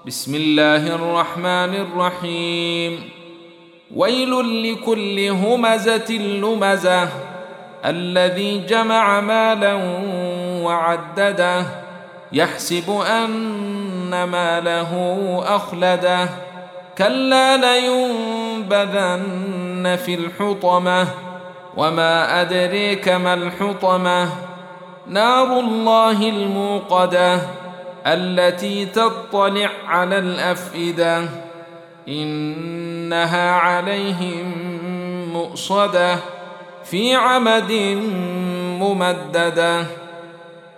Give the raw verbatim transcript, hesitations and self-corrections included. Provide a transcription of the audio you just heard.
بسم الله الرحمن الرحيم ويل لكل همزة لمزة الذي جمع مالا وعدده يحسب أن ماله أخلده كلا لينبذن في الحطمة وما أدريك ما الحطمة نار الله الموقدة التي تطلع على الأفئدة إنها عليهم مؤصدة في عمد ممددة.